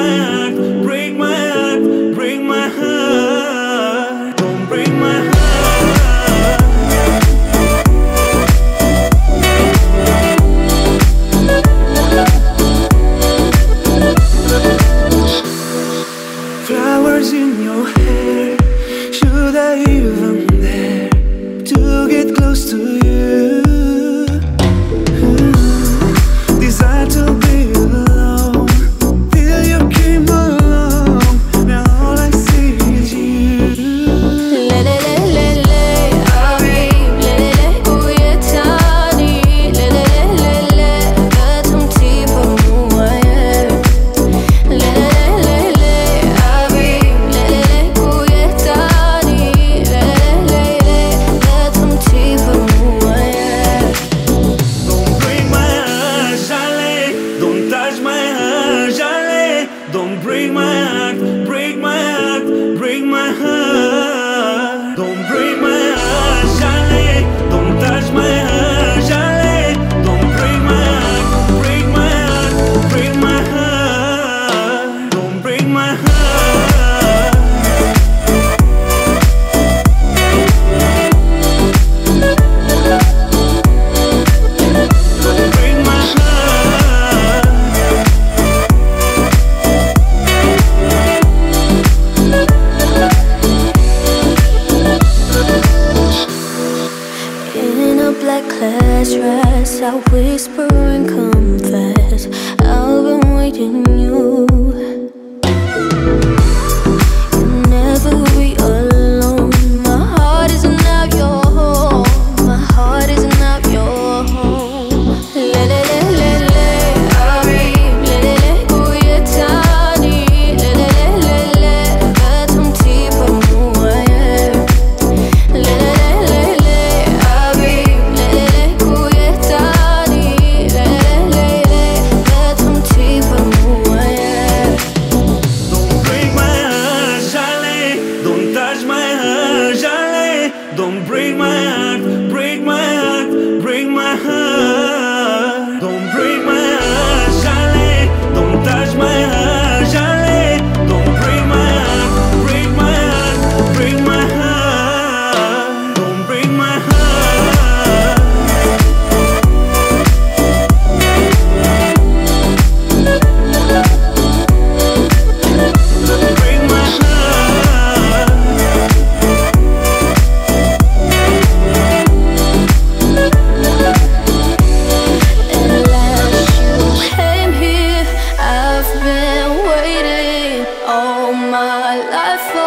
heart, break my heart, break my heart. Don't break my heart. Flowers in your hair, should I even dare to get close to you? Desire to be alone till you came along. Now all I see is you. Le le le le le, Habib. Le le le, koye tani. Le le le le le, gatum tipa muaye. Le le le le, Habib. Le le le, koye tani. Le le le le, gatum tipa muaye. Don't break my heart, Charlie. Don't touch my heart, Charlie. Don't break my heart, break my heart, break my heart. Don't break my heart, Charlie. Don't touch my heart, Charlie. Don't break my heart, break my heart, break my heart. Don't break my heart. Don't break my heart. In a black class dress, I whisper and confess, I've been waiting you. You'll never be alone. My heart is now your home. My heart is now your home. Le le le le le, Habib. Le le le, koye tani. Le le le le le, gatum tipa muaye. Le le le le, Habib. Le le le, koye tani. Le le le le, gatum tipa muaye. Don't break my heart, Charlie. Don't touch my heart, Charlie. Don't break my heart, break my heart, break my heart. Don't break my heart, Charlie. Don't touch my heart, Charlie. Don't break my heart, break my heart, break my heart. Don't break my heart. Don't break my heart. At last you came here. I've been waiting all my life for